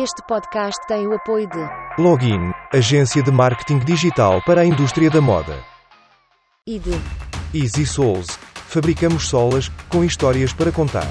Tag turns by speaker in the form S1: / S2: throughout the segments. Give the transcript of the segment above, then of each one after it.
S1: Este podcast tem o apoio de
S2: Login, agência de marketing digital para a indústria da moda.
S1: e de
S2: Easy Souls, fabricamos solas, com histórias para contar.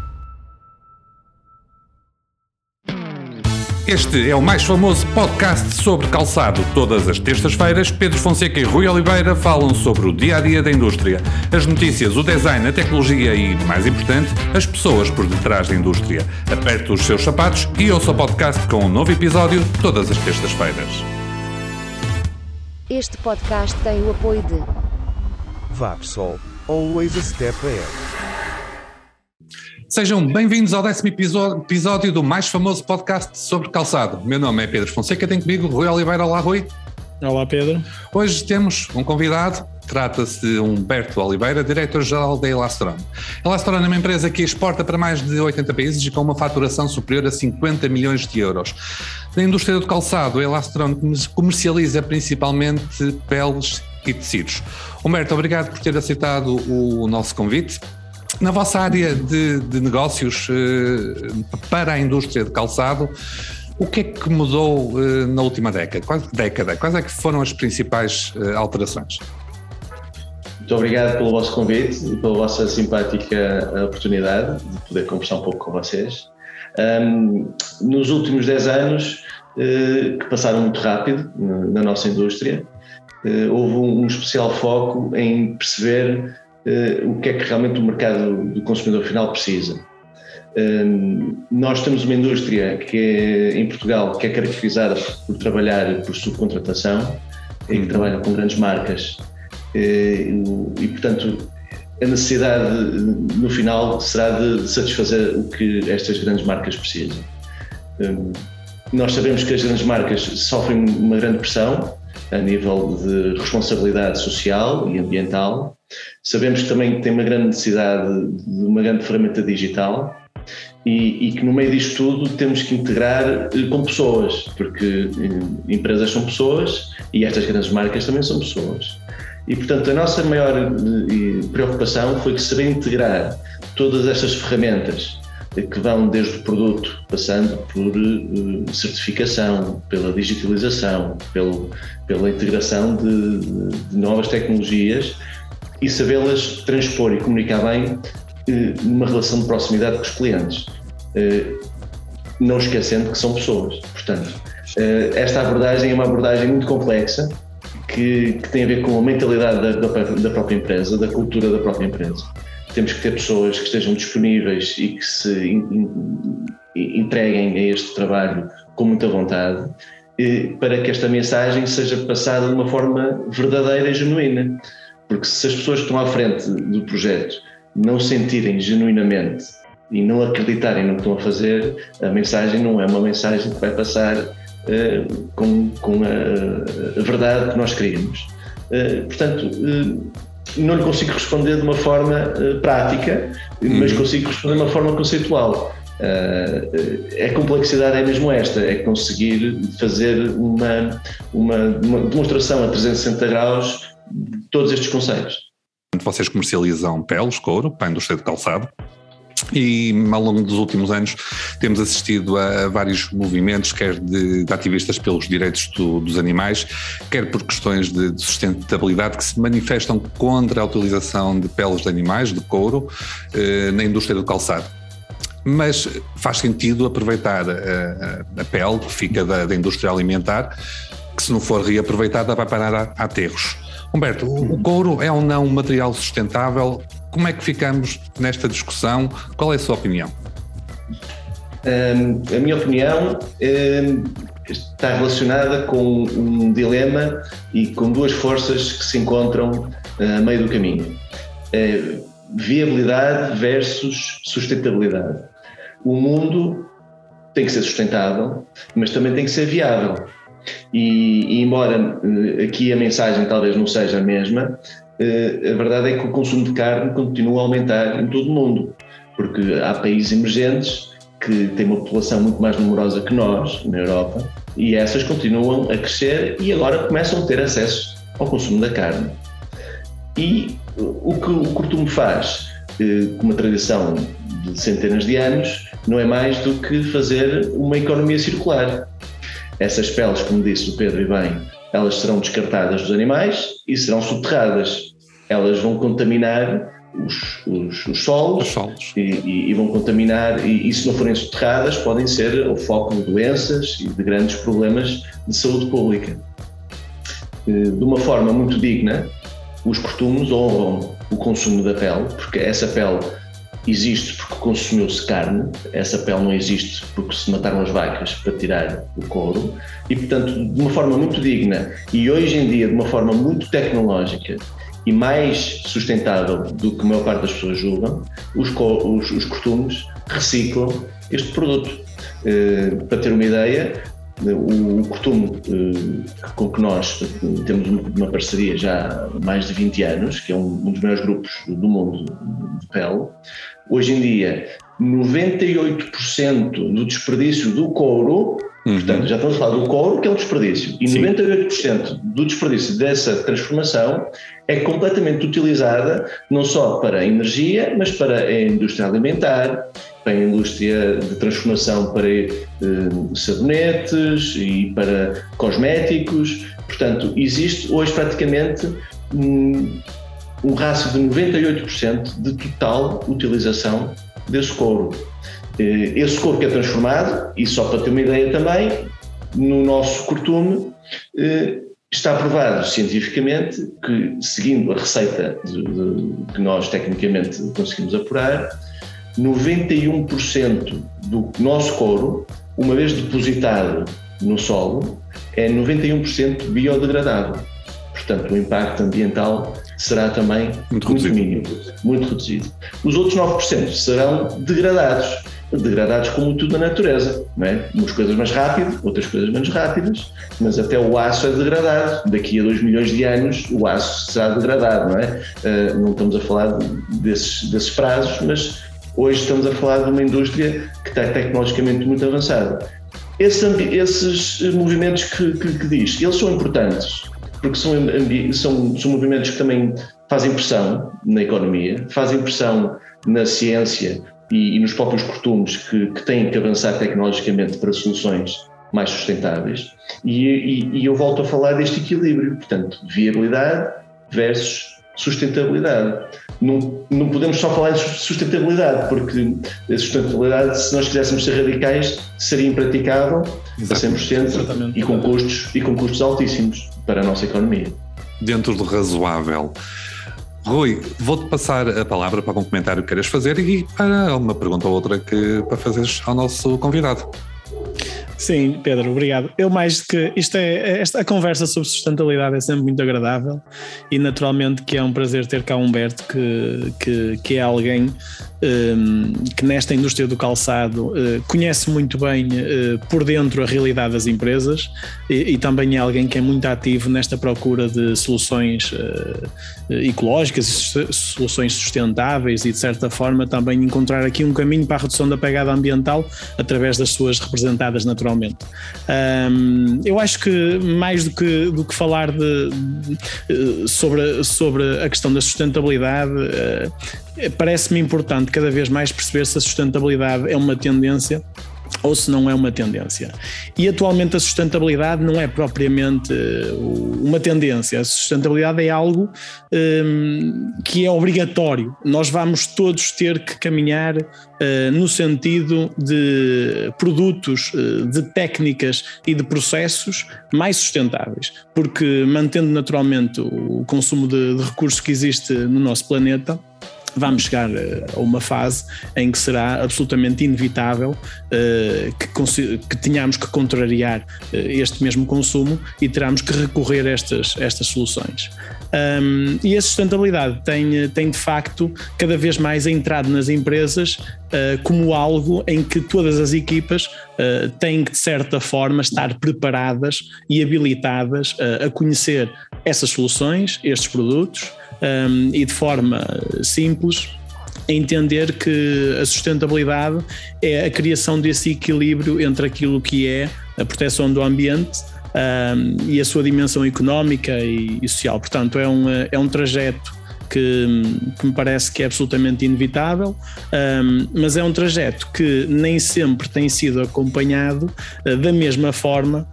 S3: Este é o mais famoso podcast sobre calçado. Todas as terças-feiras, Pedro Fonseca e Rui Oliveira falam sobre o dia-a-dia da indústria, as notícias, o design, a tecnologia e, mais importante, as pessoas por detrás da indústria. Aperte os seus sapatos e ouça o podcast com um novo episódio todas as terças-feiras.
S1: Este podcast tem o apoio de
S2: Vapsol, always a step ahead.
S3: Sejam bem-vindos ao 10º episódio do mais famoso podcast sobre calçado. Meu nome é Pedro Fonseca, tenho comigo Rui Oliveira. Olá, Rui.
S4: Olá, Pedro.
S3: Hoje temos um convidado, trata-se de Humberto Oliveira, diretor-geral da Elastron. A Elastron é uma empresa que exporta para mais de 80 países e com uma faturação superior a 50 milhões de euros. Na indústria do calçado, a Elastron comercializa principalmente peles e tecidos. Humberto, obrigado por ter aceitado o nosso convite. Na vossa área de negócios para a indústria de calçado, o que é que mudou na última década? Quais é que foram as principais alterações?
S5: Muito obrigado pelo vosso convite e pela vossa simpática oportunidade de poder conversar um pouco com vocês. Nos últimos 10 anos, que passaram muito rápido na nossa indústria, houve um especial foco em perceber o que é que realmente o mercado do consumidor final precisa. Nós temos uma indústria que em Portugal que é caracterizada por trabalhar por subcontratação e que trabalha com grandes marcas e portanto a necessidade no final será de satisfazer o que estas grandes marcas precisam. Nós sabemos que as grandes marcas sofrem uma grande pressão a nível de responsabilidade social e ambiental. Sabemos que também tem uma grande necessidade de uma grande ferramenta digital e que no meio disto tudo temos que integrar com pessoas, porque empresas são pessoas e estas grandes marcas também são pessoas. E portanto a nossa maior preocupação foi saber integrar todas estas ferramentas que vão desde o produto, passando por certificação, pela digitalização, pela integração de novas tecnologias e sabê-las transpor e comunicar bem numa relação de proximidade com os clientes, não esquecendo que são pessoas. Portanto, esta abordagem é uma abordagem muito complexa que tem a ver com a mentalidade da própria empresa, da cultura da própria empresa. Temos que ter pessoas que estejam disponíveis e que se entreguem a este trabalho com muita vontade para que esta mensagem seja passada de uma forma verdadeira e genuína. Porque se as pessoas que estão à frente do projeto não sentirem genuinamente e não acreditarem no que estão a fazer, a mensagem não é uma mensagem que vai passar com a verdade que nós queríamos. Portanto, não lhe consigo responder de uma forma prática, mas consigo responder de uma forma conceitual. A complexidade é mesmo esta, é conseguir fazer uma demonstração a 360 graus de todos estes conceitos.
S3: Vocês comercializam peles, couro, para a indústria de calçado e ao longo dos últimos anos temos assistido a vários movimentos, quer de ativistas pelos direitos dos animais, quer por questões de sustentabilidade que se manifestam contra a utilização de peles de animais, de couro, na indústria do calçado. Mas faz sentido aproveitar a pele que fica da indústria alimentar, que se não for reaproveitada vai parar a aterros. Humberto, o couro é ou não um material sustentável? Como é que ficamos nesta discussão? Qual é a sua opinião?
S5: A minha opinião está relacionada com um dilema e com duas forças que se encontram a meio do caminho. Viabilidade versus sustentabilidade. O mundo tem que ser sustentável, mas também tem que ser viável. E embora aqui a mensagem talvez não seja a mesma, a verdade é que o consumo de carne continua a aumentar em todo o mundo, porque há países emergentes que têm uma população muito mais numerosa que nós, na Europa, e essas continuam a crescer e agora começam a ter acesso ao consumo da carne. E o que o costume faz, com uma tradição de centenas de anos, não é mais do que fazer uma economia circular. Essas peles, como disse o Pedro e bem, elas serão descartadas dos animais e serão subterradas. Elas vão contaminar os solos e vão contaminar, e se não forem subterradas podem ser o foco de doenças e de grandes problemas de saúde pública. De uma forma muito digna, os costumes honram o consumo da pele, porque essa pele existe porque consumiu-se carne, essa pele não existe porque se mataram as vacas para tirar o couro, e portanto de uma forma muito digna e hoje em dia de uma forma muito tecnológica e mais sustentável do que a maior parte das pessoas julgam, os costumes reciclam este produto. Para ter uma ideia, o costume com que nós temos uma parceria já há mais de 20 anos, que é um dos maiores grupos do mundo de pele, hoje em dia 98% do desperdício do couro, portanto já estamos a falar do couro que é um desperdício, e 98% do desperdício dessa transformação é completamente utilizada não só para a energia, mas para a indústria alimentar, para a indústria de transformação para sabonetes e para cosméticos. Portanto, existe hoje praticamente um rácio de 98% de total utilização desse couro. Esse couro que é transformado, e só para ter uma ideia também, no nosso costume, está provado cientificamente que, seguindo a receita que nós tecnicamente conseguimos apurar, 91% do nosso couro, uma vez depositado no solo, é 91% biodegradável. Portanto, o impacto ambiental será também muito mínimo, muito reduzido. Os outros 9% serão degradados como tudo na natureza, não é? Umas coisas mais rápido, outras coisas menos rápidas, mas até o aço é degradado. Daqui a 2 milhões de anos o aço será degradado, não é? Não estamos a falar desses prazos, mas hoje estamos a falar de uma indústria que está tecnologicamente muito avançada. Esses movimentos que diz, eles são importantes, porque são movimentos que também fazem pressão na economia, fazem pressão na ciência e nos próprios costumes que têm que avançar tecnologicamente para soluções mais sustentáveis. E eu volto a falar deste equilíbrio, portanto, viabilidade versus sustentabilidade. Não podemos só falar de sustentabilidade, porque a sustentabilidade, se nós quiséssemos ser radicais, seria impraticável a 100% e com custos altíssimos para a nossa economia.
S3: Dentro do razoável. Rui, vou-te passar a palavra para algum comentário que queiras fazer e para uma pergunta ou outra para fazeres ao nosso convidado.
S4: Sim, Pedro, obrigado. Eu mais que a conversa sobre sustentabilidade é sempre muito agradável e naturalmente que é um prazer ter cá Humberto, que é alguém que nesta indústria do calçado conhece muito bem por dentro a realidade das empresas e também é alguém que é muito ativo nesta procura de soluções ecológicas e soluções sustentáveis e de certa forma também encontrar aqui um caminho para a redução da pegada ambiental através das suas representadas naturalmente. Eu acho que mais do que falar sobre a questão da sustentabilidade, parece-me importante cada vez mais perceber se a sustentabilidade é uma tendência ou se não é uma tendência. E atualmente a sustentabilidade não é propriamente uma tendência, a sustentabilidade é algo que é obrigatório. Nós vamos todos ter que caminhar no sentido de produtos, de técnicas e de processos mais sustentáveis, porque mantendo naturalmente o consumo de recursos que existe no nosso planeta, vamos chegar a uma fase em que será absolutamente inevitável que tenhamos que contrariar este mesmo consumo e teremos que recorrer a estas soluções. E a sustentabilidade tem de facto cada vez mais entrado nas empresas como algo em que todas as equipas têm que de certa forma estar preparadas e habilitadas a conhecer essas soluções, estes produtos, e de forma simples entender que a sustentabilidade é a criação desse equilíbrio entre aquilo que é a proteção do ambiente e a sua dimensão económica e social. Portanto, é um trajeto que me parece que é absolutamente inevitável, mas é um trajeto que nem sempre tem sido acompanhado da mesma forma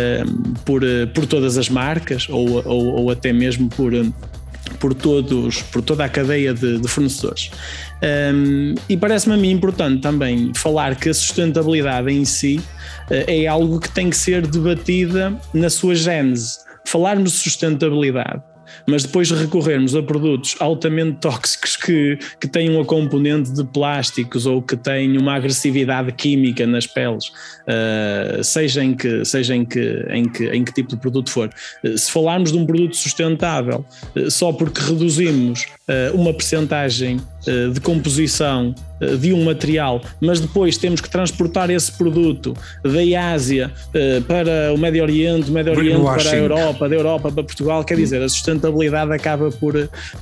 S4: por todas as marcas ou até mesmo por toda a cadeia de fornecedores. E parece-me a mim importante também falar que a sustentabilidade em si é algo que tem que ser debatida na sua gênese. Falarmos de sustentabilidade, mas depois recorrermos a produtos altamente tóxicos que têm uma componente de plásticos ou que têm uma agressividade química nas peles, seja em que tipo de produto for. Se falarmos de um produto sustentável só porque reduzimos uma percentagem de composição de um material, mas depois temos que transportar esse produto da Ásia para o Médio Oriente para a Europa, da Europa para Portugal, quer dizer, a sustentabilidade acaba por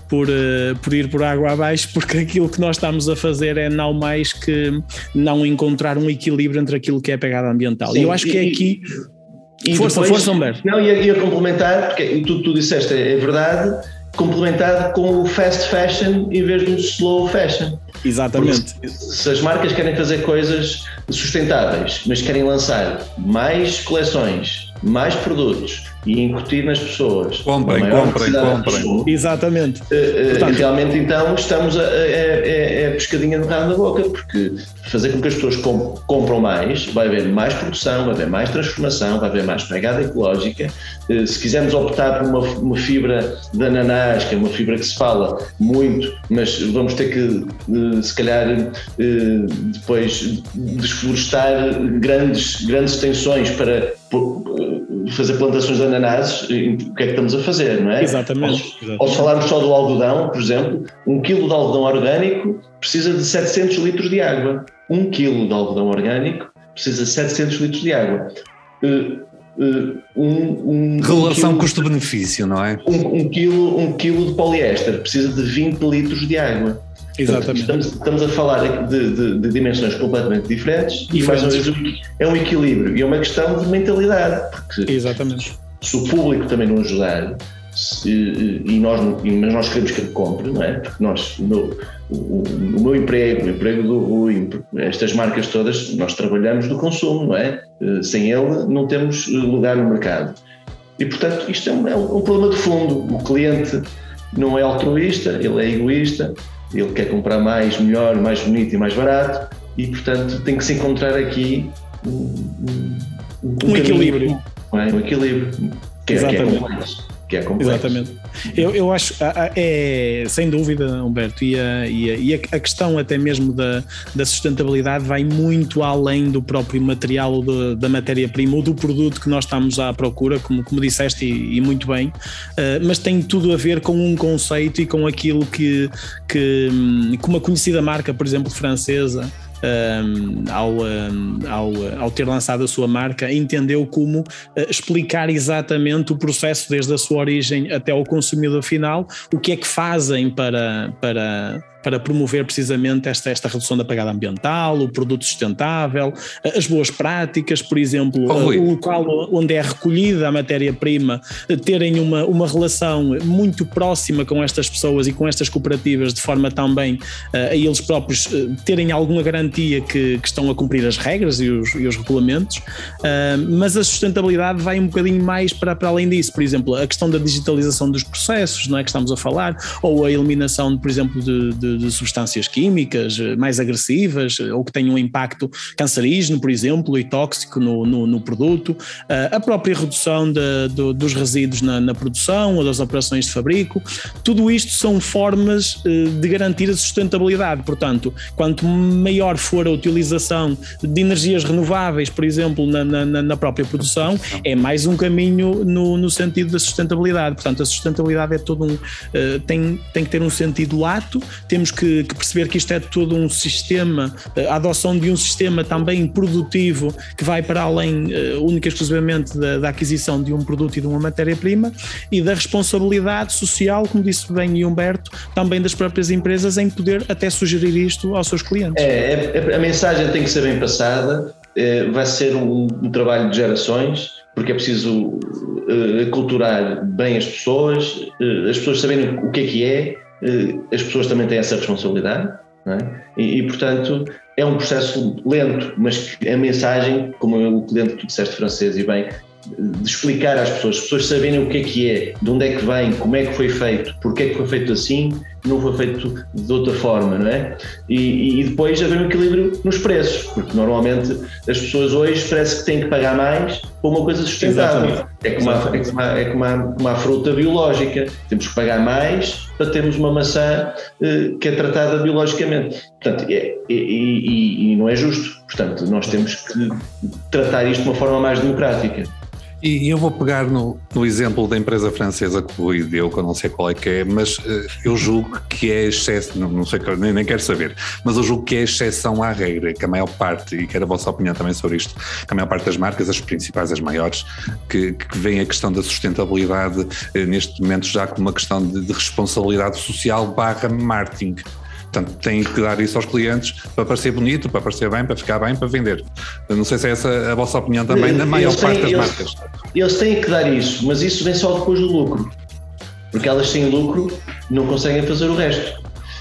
S4: ir por água abaixo, porque aquilo que nós estamos a fazer é não mais que não encontrar um equilíbrio entre aquilo que é a pegada ambiental. Sim, e eu acho que é aqui... Força, Humberto.
S5: Não, ia complementar, porque tu disseste é verdade, complementado com o fast fashion em vez do slow fashion.
S4: Exatamente.
S5: Porque se as marcas querem fazer coisas sustentáveis, mas querem lançar mais coleções, mais produtos e incutir nas pessoas.
S3: Comprem.
S4: Exatamente.
S5: Portanto, realmente então estamos a pescadinha de rabo na boca, porque fazer com que as pessoas compram mais, vai haver mais produção, vai haver mais transformação, vai haver mais pegada ecológica. Se quisermos optar por uma fibra de ananás, que é uma fibra que se fala muito, mas vamos ter que se calhar depois desflorestar grandes extensões para fazer plantações de ananases, o que é que estamos a fazer, não é?
S4: Exatamente.
S5: Ou se falarmos só do algodão, por exemplo, 1 kg de algodão orgânico precisa de 700 litros de água. 1 kg de algodão orgânico precisa de 700 litros de água.
S3: Relação custo-benefício, não é?
S5: 1 quilo de poliéster precisa de 20 litros de água.
S4: Exatamente.
S5: Portanto, estamos a falar de dimensões completamente diferentes e mais uma vez é um equilíbrio e é uma questão de mentalidade, porque
S4: exatamente.
S5: Se o público também não ajudar, mas nós queremos que ele compre, não é? Porque o meu emprego, o emprego do Rui, estas marcas todas, nós trabalhamos do consumo, não é? Sem ele não temos lugar no mercado. E portanto isto é um problema de fundo. O cliente não é altruísta, ele é egoísta. Ele quer comprar mais, melhor, mais bonito e mais barato e, portanto, tem que se encontrar aqui
S4: um equilíbrio.
S5: Não é? Um equilíbrio que é complexo.
S4: Exatamente. Eu acho, sem dúvida, Humberto, e a questão até mesmo da sustentabilidade vai muito além do próprio material ou da matéria-prima ou do produto que nós estamos à procura, como disseste e muito bem, mas tem tudo a ver com um conceito e com aquilo que uma conhecida marca, por exemplo, francesa, ao ter lançado a sua marca, entendeu como explicar exatamente o processo desde a sua origem até ao consumidor final, o que é que fazem para promover precisamente esta redução da pegada ambiental, o produto sustentável, as boas práticas, por exemplo, o local onde é recolhida a matéria-prima, terem uma relação muito próxima com estas pessoas e com estas cooperativas, de forma também a eles próprios terem alguma garantia que estão a cumprir as regras e os regulamentos, mas a sustentabilidade vai um bocadinho mais para além disso. Por exemplo, a questão da digitalização dos processos, não é, que estamos a falar, ou a eliminação, por exemplo, de substâncias químicas mais agressivas ou que tenham um impacto cancerígeno, por exemplo, e tóxico no produto, a própria redução dos resíduos na produção ou das operações de fabrico. Tudo isto são formas de garantir a sustentabilidade. Portanto, quanto maior for a utilização de energias renováveis, por exemplo, na própria produção, é mais um caminho no sentido da sustentabilidade. Portanto, a sustentabilidade é todo tem que ter um sentido lato. Temos que perceber que isto é todo um sistema, a adoção de um sistema também produtivo que vai para além única e exclusivamente da aquisição de um produto e de uma matéria-prima, e da responsabilidade social, como disse bem Humberto, também das próprias empresas em poder até sugerir isto aos seus clientes.
S5: A mensagem tem que ser bem passada, vai ser um trabalho de gerações, porque é preciso aculturar bem as pessoas saberem o que é as pessoas também têm essa responsabilidade, não é? E, portanto, é um processo lento, mas que a mensagem, como o cliente que tu disseste francês e bem, de explicar às pessoas saberem o que é, de onde é que vem, como é que foi feito, porque é que foi feito assim, não foi feito de outra forma, não é? E depois haver um equilíbrio nos preços, porque normalmente as pessoas hoje parece que têm que pagar mais por uma coisa sustentável. É como uma fruta biológica, temos que pagar mais para termos uma maçã que é tratada biologicamente. Portanto, e não é justo. Portanto, nós temos que tratar isto de uma forma mais democrática.
S3: E eu vou pegar no exemplo da empresa francesa que o Rui deu, que eu não sei qual é que é, mas eu julgo que é excesso, não sei, nem quero saber, mas eu julgo que é exceção à regra, que a maior parte, e quero a vossa opinião também sobre isto, que a maior parte das marcas, as principais, as maiores, que veem a questão da sustentabilidade neste momento já como uma questão de responsabilidade social / marketing. Portanto, têm que dar isso aos clientes para parecer bonito, para parecer bem, para ficar bem, para vender. Eu não sei se é essa a vossa opinião também, na maior parte das marcas.
S5: Eles têm que dar isso, mas isso vem só depois do lucro. Porque elas sem lucro não conseguem fazer o resto.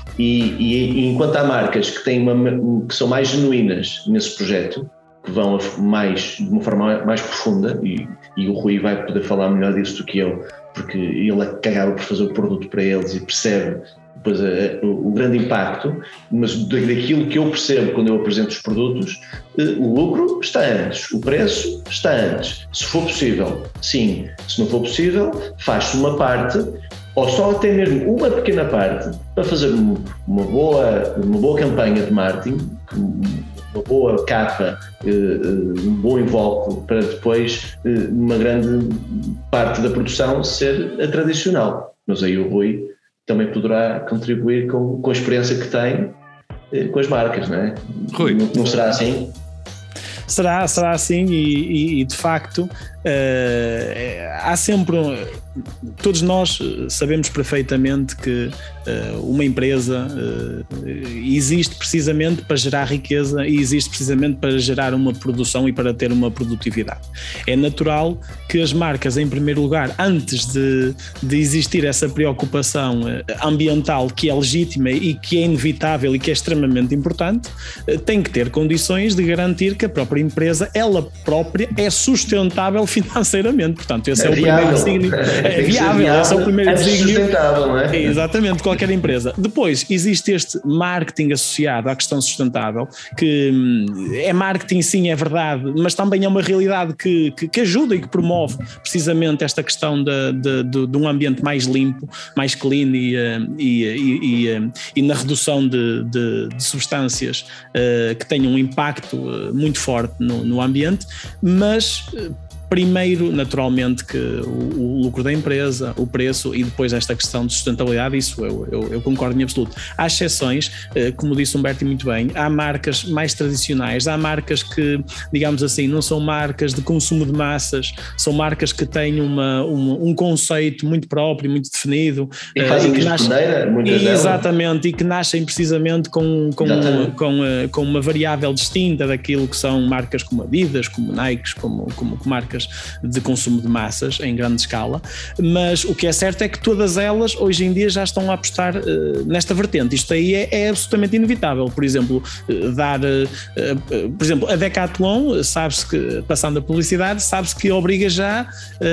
S5: E enquanto há marcas que são mais genuínas nesse projeto, que vão de uma forma mais profunda, e o Rui vai poder falar melhor disso do que eu, porque ele acaba por fazer o produto para eles e percebe depois o grande impacto, mas daquilo que eu percebo quando eu apresento os produtos, o lucro está antes, o preço está antes. Se for possível, sim. Se não for possível, faz-se uma parte, ou só até mesmo uma pequena parte, para fazer uma boa campanha de marketing, uma boa capa, um bom invólucro, para depois uma grande parte da produção ser a tradicional. Mas aí o Rui também poderá contribuir com a experiência que tem com as marcas, não é?
S3: Rui.
S5: Não será assim?
S4: Será assim e de facto há sempre todos nós sabemos perfeitamente que uma empresa existe precisamente para gerar riqueza e existe precisamente para gerar uma produção e para ter uma produtividade. É natural que as marcas, em primeiro lugar, antes de existir essa preocupação ambiental que é legítima e que é inevitável e que é extremamente importante, têm que ter condições de garantir que a própria empresa, ela própria, é sustentável financeiramente. Portanto, esse é o primeiro desígnio. É viável, esse é o primeiro desígnio.
S5: Sustentável, não é?
S4: Exatamente, qualquer empresa. Depois, existe este marketing associado à questão sustentável, que é marketing, sim, é verdade, mas também é uma realidade que ajuda e que promove precisamente esta questão de um ambiente mais limpo, mais clean e na redução de substâncias que tenham um impacto muito forte no ambiente, mas primeiro, naturalmente, que o lucro da empresa, o preço e depois esta questão de sustentabilidade, isso eu concordo em absoluto. Há exceções, como disse Humberto muito bem, há marcas mais tradicionais, há marcas que, digamos assim, não são marcas de consumo de massas, são marcas que têm um conceito muito próprio, muito definido.
S5: E fazem maneira, muitas delas.
S4: Exatamente, e que nascem precisamente com uma variável distinta daquilo que são marcas como Adidas, como Nike, como marcas de consumo de massas em grande escala, mas o que é certo é que todas elas hoje em dia já estão a apostar nesta vertente. Isto aí é absolutamente inevitável. Por exemplo, por exemplo, a Decathlon, sabe-se que, passando a publicidade, sabe-se que obriga já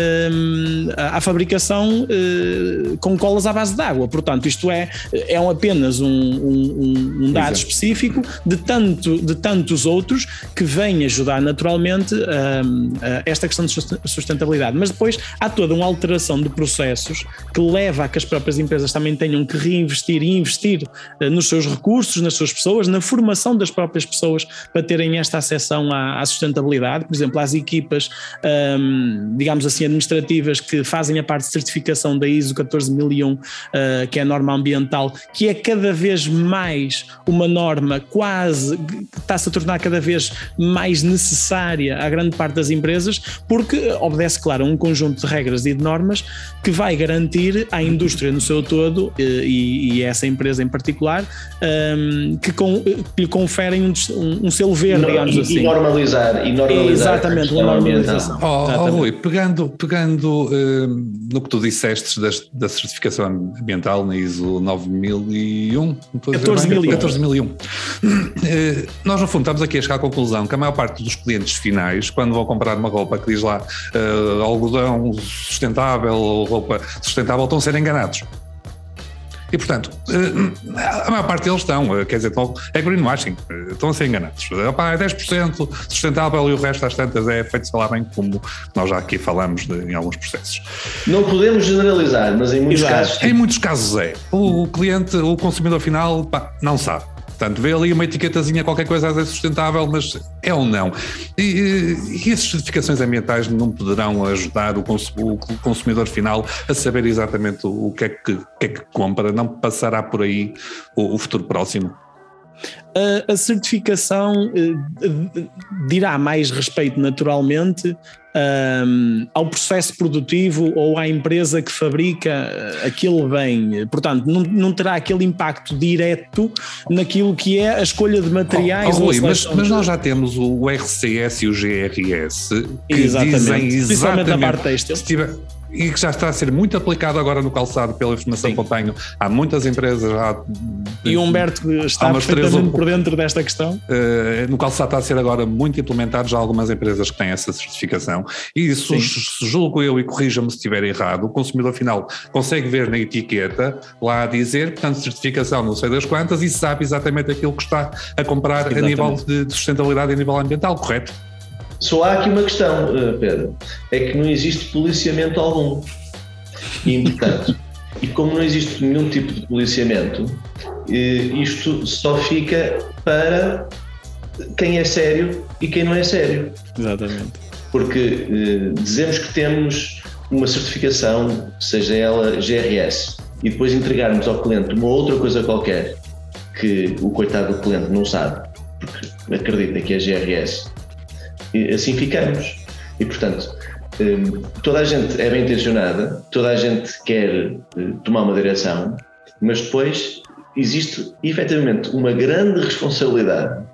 S4: à fabricação com colas à base de água. Portanto, isto é apenas um dado específico de tantos outros que vêm ajudar naturalmente a esta questão de sustentabilidade. Mas depois há toda uma alteração de processos que leva a que as próprias empresas também tenham que reinvestir e investir nos seus recursos, nas suas pessoas, na formação das próprias pessoas para terem esta acessão à sustentabilidade. Por exemplo, às equipas, digamos assim, administrativas que fazem a parte de certificação da ISO 14001, que é a norma ambiental, que é cada vez mais uma norma que está-se a tornar cada vez mais necessária à grande parte das empresas, porque obedece, claro, a um conjunto de regras e de normas que vai garantir à indústria no seu todo e essa empresa em particular que lhe conferem um selo verde, digamos assim.
S5: E normalizar
S4: exatamente, uma normalização.
S3: Rui, pegando no que tu disseste da certificação ambiental na ISO 9001, 14001. Nós no fundo estamos aqui a chegar à conclusão que a maior parte dos clientes finais, quando vão comprar uma roupa que diz lá algodão sustentável ou roupa sustentável, estão a ser enganados. E, portanto, a maior parte deles estão, quer dizer, é greenwashing, estão a ser enganados. É 10% sustentável e o resto às tantas é feito, sei lá bem, como nós já aqui falamos em alguns processos.
S5: Não podemos generalizar, mas em muitos casos...
S3: Em muitos casos é. O cliente, o consumidor final, não sabe. Portanto, vê ali uma etiquetazinha, qualquer coisa a dizer sustentável, mas é ou não. E as certificações ambientais não poderão ajudar o consumidor final a saber exatamente o que é que compra, não passará por aí o futuro próximo?
S4: A certificação dirá mais respeito naturalmente ao processo produtivo ou à empresa que fabrica aquele bem, portanto não terá aquele impacto direto naquilo que é a escolha de materiais.
S3: Rui, mas nós já temos o RCS e o GRS que
S4: exatamente.
S3: Dizem exatamente
S4: a parte têxtil.
S3: E que já está a ser muito aplicado agora no calçado, pela informação que eu tenho. Há muitas empresas já...
S4: E o Humberto está perfeitamente por dentro desta questão.
S3: No calçado está a ser agora muito implementado, já há algumas empresas que têm essa certificação. E isso, julgo eu, e corrija-me se estiver errado, o consumidor final consegue ver na etiqueta, lá a dizer, portanto, certificação não sei das quantas, e sabe exatamente aquilo que está a comprar a nível de sustentabilidade e a nível ambiental, correto?
S5: Só há aqui uma questão, Pedro, é que não existe policiamento algum. E, portanto, como não existe nenhum tipo de policiamento, isto só fica para quem é sério e quem não é sério.
S4: Exatamente.
S5: Porque dizemos que temos uma certificação, seja ela GRS, e depois entregarmos ao cliente uma outra coisa qualquer que o coitado do cliente não sabe, porque acredita que é GRS. E assim ficamos. E, portanto, toda a gente é bem intencionada, toda a gente quer tomar uma direção, mas depois existe efetivamente uma grande responsabilidade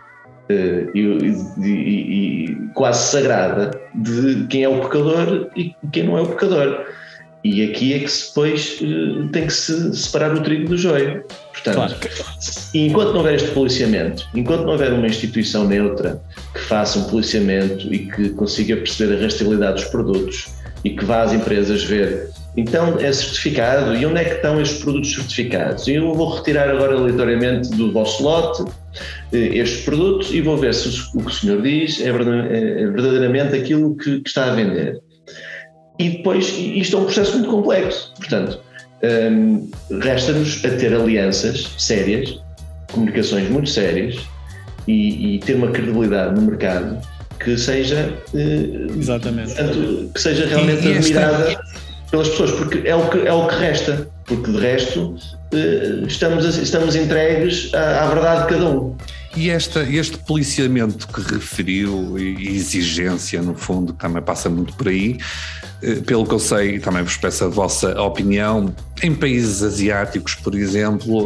S5: e quase sagrada de quem é o pecador e quem não é o pecador. E aqui é que depois tem que se separar o trigo do joio. Portanto, claro. Enquanto não houver este policiamento, enquanto não houver uma instituição neutra que faça um policiamento e que consiga perceber a rastreabilidade dos produtos e que vá às empresas ver, então é certificado, e onde é que estão estes produtos certificados? E eu vou retirar agora aleatoriamente do vosso lote estes produtos e vou ver se o que o senhor diz é verdadeiramente aquilo que está a vender. E depois, isto é um processo muito complexo, portanto, resta-nos a ter alianças sérias, comunicações muito sérias e ter uma credibilidade no mercado que seja,
S4: exatamente.
S5: Portanto, que seja realmente admirada pelas pessoas, porque é o que resta, porque de resto estamos entregues à verdade de cada um.
S3: E este policiamento que referiu e exigência, no fundo, que também passa muito por aí, pelo que eu sei, também vos peço a vossa opinião, em países asiáticos, por exemplo,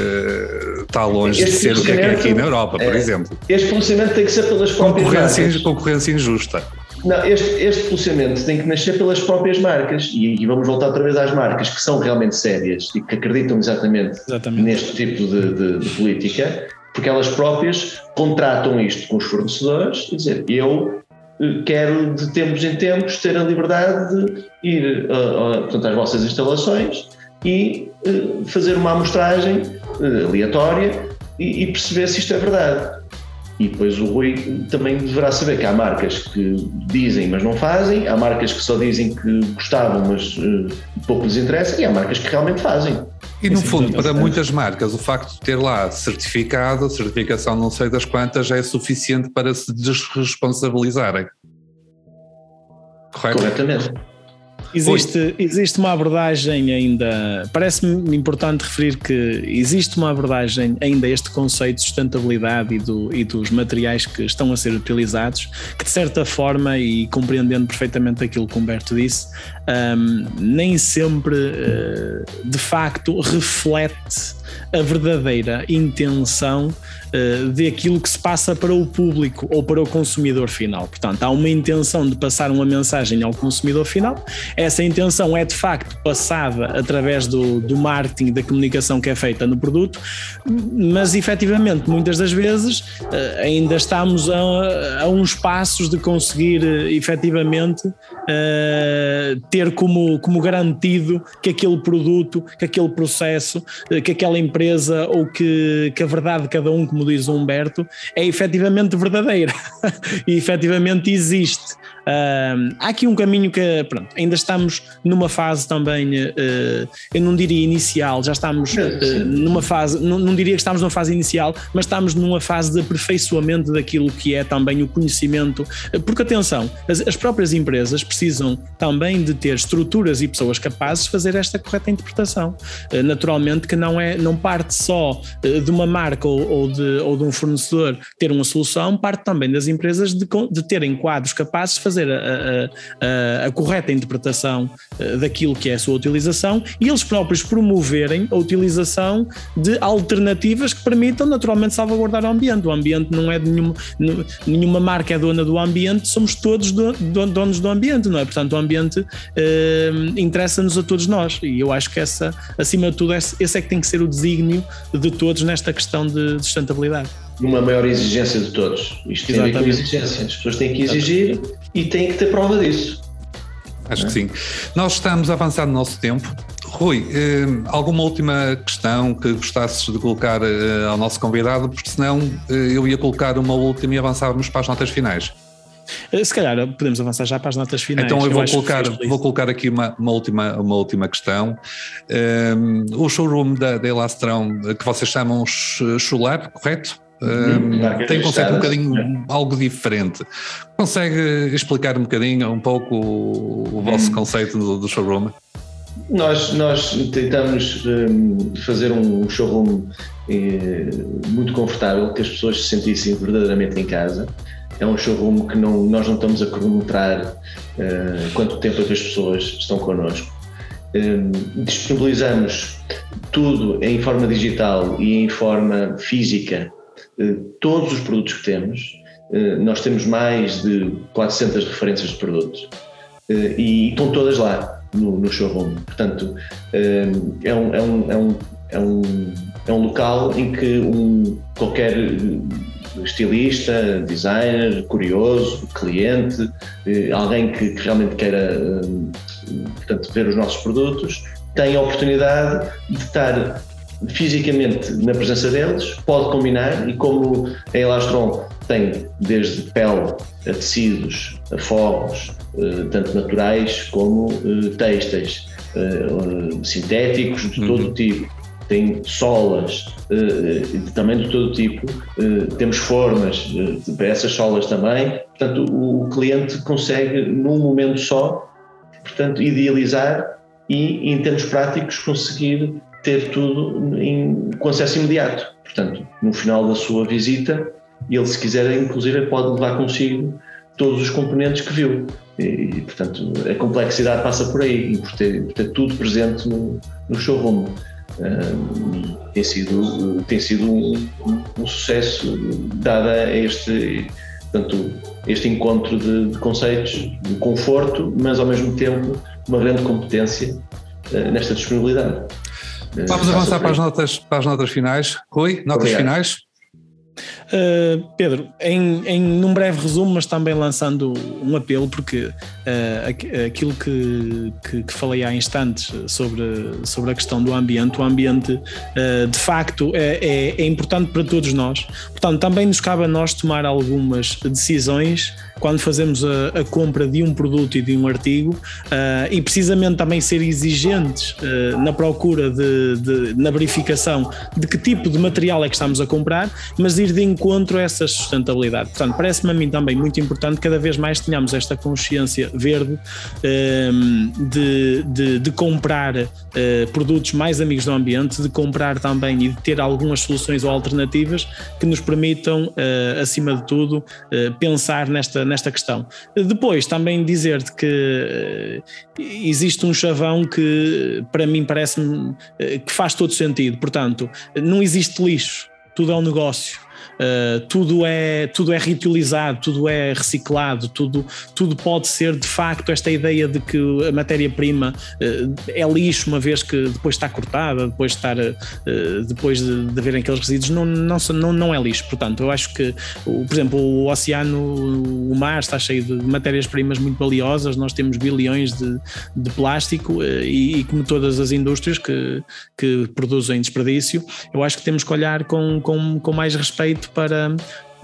S3: está longe de ser o que é aqui na Europa, por exemplo.
S5: Este policiamento tem que ser pelas próprias marcas.
S3: Concorrência injusta.
S5: Não, este policiamento tem que nascer pelas próprias marcas e vamos voltar outra vez às marcas que são realmente sérias e que acreditam exatamente. Neste tipo de política, porque elas próprias contratam isto com os fornecedores e dizer, eu quero de tempos em tempos ter a liberdade de ir portanto, às vossas instalações e fazer uma amostragem aleatória e perceber se isto é verdade. E depois o Rui também deverá saber que há marcas que dizem mas não fazem, há marcas que só dizem que gostavam mas pouco lhes interessa, e há marcas que realmente fazem.
S3: E no fundo, para muitas marcas, o facto de ter lá certificação não sei das quantas, já é suficiente para se desresponsabilizarem. Correto?
S5: Corretamente.
S4: Existe uma abordagem ainda, parece-me importante referir que existe uma abordagem ainda a este conceito de sustentabilidade e dos materiais que estão a ser utilizados, que de certa forma, e compreendendo perfeitamente aquilo que o Humberto disse, nem sempre de facto reflete a verdadeira intenção daquilo que se passa para o público ou para o consumidor final. Portanto, há uma intenção de passar uma mensagem ao consumidor final. Essa intenção é de facto passada através do marketing, da comunicação que é feita no produto, mas efetivamente muitas das vezes ainda estamos a uns passos de conseguir efetivamente ter como garantido que aquele produto, que aquele processo, que aquela empresa ou que a verdade de cada um, como diz o Humberto, é efetivamente verdadeira e efetivamente existe. Há aqui um caminho que, pronto, ainda estamos numa fase também, eu não diria inicial, já estamos numa fase, não diria que estamos numa fase inicial, mas estamos numa fase de aperfeiçoamento daquilo que é também o conhecimento, porque atenção, as próprias empresas precisam também de ter estruturas e pessoas capazes de fazer esta correta interpretação. Naturalmente que não parte só de uma marca ou de um fornecedor ter uma solução, parte também das empresas de terem quadros capazes de fazer a correta interpretação daquilo que é a sua utilização e eles próprios promoverem a utilização de alternativas que permitam naturalmente salvaguardar o ambiente. O ambiente não é de nenhuma marca é dona do ambiente, somos todos donos do ambiente, não é? Portanto, o ambiente interessa-nos a todos nós e eu acho que acima de tudo, esse é que tem que ser o desígnio de todos nesta questão de sustentabilidade.
S5: Uma maior exigência de todos. Isto tem a ver com exigência. As pessoas têm que exigir e têm que ter prova disso.
S3: Acho que sim. Nós estamos a avançar no nosso tempo. Rui, alguma última questão que gostasses de colocar ao nosso convidado? Porque senão eu ia colocar uma última e avançávamos para as notas finais.
S4: Se calhar podemos avançar já para as notas finais.
S3: Então eu vou colocar aqui uma última questão. O showroom da Elastron, que vocês chamam Shoelab, correto? Tem um conceito um bocadinho algo diferente. Consegue explicar um pouco o vosso conceito do showroom?
S5: Nós tentamos fazer um showroom muito confortável, que as pessoas se sentissem verdadeiramente em casa. É um showroom que nós não estamos a cronometrar quanto tempo é que as pessoas estão connosco. Disponibilizamos tudo em forma digital e em forma física, todos os produtos que temos. Nós temos mais de 400 referências de produtos e estão todas lá no showroom. Portanto, é um local em que qualquer estilista, designer, curioso, cliente, alguém que realmente queira portanto, ver os nossos produtos, tem a oportunidade de estar fisicamente na presença deles, pode combinar, e como a Elastron tem desde pele a tecidos, a fogos, tanto naturais como têxteis, sintéticos de todo o tipo, tem solas também de todo o tipo, temos formas para essas solas também, portanto o cliente consegue num momento só, portanto, idealizar e em termos práticos conseguir ter tudo com acesso imediato. Portanto, no final da sua visita, ele, se quiser, inclusive pode levar consigo todos os componentes que viu e portanto a complexidade passa por aí, por ter tudo presente no showroom. Tem sido um sucesso dada este encontro de conceitos de conforto, mas ao mesmo tempo uma grande competência nesta disponibilidade.
S3: Vamos avançar para as notas finais. Rui, notas finais?
S4: Pedro, num breve resumo, mas também lançando um apelo, porque aquilo que falei há instantes sobre a questão do ambiente, o ambiente de facto é importante para todos nós, portanto também nos cabe a nós tomar algumas decisões quando fazemos a compra de um produto e de um artigo, e precisamente também ser exigentes na procura na verificação de que tipo de material é que estamos a comprar, mas ir de encontro a essa sustentabilidade. Portanto, parece-me a mim também muito importante que cada vez mais tenhamos esta consciência verde de comprar produtos mais amigos do ambiente, de comprar também e de ter algumas soluções ou alternativas que nos permitam, acima de tudo, pensar nesta questão. Depois, também dizer-te que existe um chavão que, para mim, parece-me que faz todo sentido. Portanto, não existe lixo, tudo é um negócio. Tudo é reutilizado, tudo é reciclado, tudo pode ser de facto esta ideia de que a matéria-prima é lixo uma vez que depois está cortada, depois de haver aqueles resíduos, não é lixo. Portanto, eu acho que, por exemplo, o oceano, o mar está cheio de matérias-primas muito valiosas, nós temos bilhões de plástico e como todas as indústrias que produzem desperdício, eu acho que temos que olhar com mais respeito para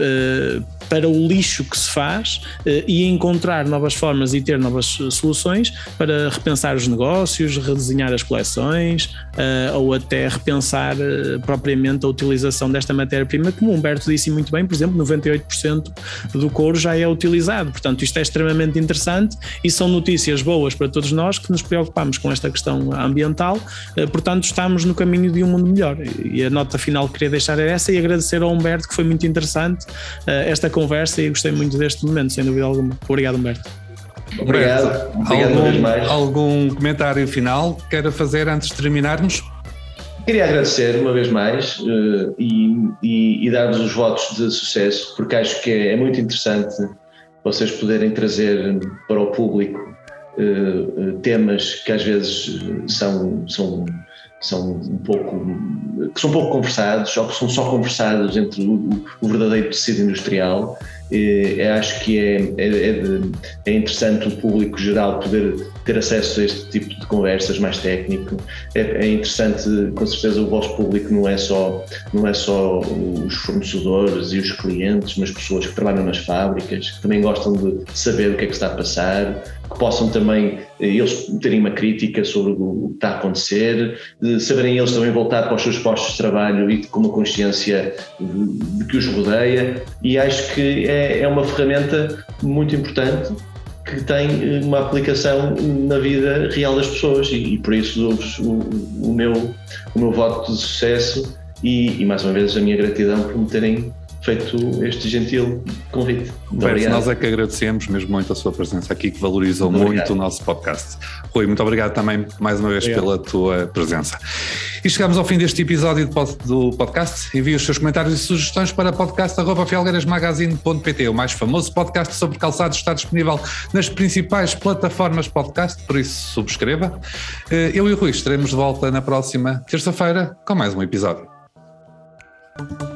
S4: o lixo que se faz e encontrar novas formas e ter novas soluções para repensar os negócios, redesenhar as coleções ou até repensar propriamente a utilização desta matéria-prima. Como o Humberto disse muito bem, por exemplo, 98% do couro já é utilizado. Portanto, isto é extremamente interessante e são notícias boas para todos nós que nos preocupamos com esta questão ambiental. Portanto, estamos no caminho de um mundo melhor. E a nota final que queria deixar é essa, e agradecer ao Humberto, que foi muito interessante esta conversa, e gostei muito deste momento, sem dúvida alguma. Obrigado, Humberto.
S5: Obrigado uma vez mais.
S3: Algum comentário final que queira fazer antes de terminarmos?
S5: Queria agradecer uma vez mais e dar-vos os votos de sucesso, porque acho que é muito interessante vocês poderem trazer para o público temas que às vezes são um pouco conversados, ou que são só conversados entre o verdadeiro tecido industrial. Acho que é interessante o público geral poder ter acesso a este tipo de conversas mais técnico. É interessante, com certeza o vosso público não é só os fornecedores e os clientes, mas pessoas que trabalham nas fábricas, que também gostam de saber o que é que está a passar, que possam também eles terem uma crítica sobre o que está a acontecer, de saberem eles também voltar para os seus postos de trabalho e com uma consciência de que os rodeia. E acho que é uma ferramenta muito importante que tem uma aplicação na vida real das pessoas, e por isso dou-vos o meu voto de sucesso e mais uma vez a minha gratidão por me terem feito este gentil convite. Muito obrigado.
S3: Nós é que agradecemos mesmo muito a sua presença aqui, que valorizou muito o nosso podcast. Rui, muito obrigado também mais uma vez pela tua presença. E chegamos ao fim deste episódio do podcast. Envie os seus comentários e sugestões para podcast@felgueirasmagazine.pt. O mais famoso podcast sobre calçados está disponível nas principais plataformas podcast, por isso subscreva. Eu e o Rui estaremos de volta na próxima terça-feira com mais um episódio.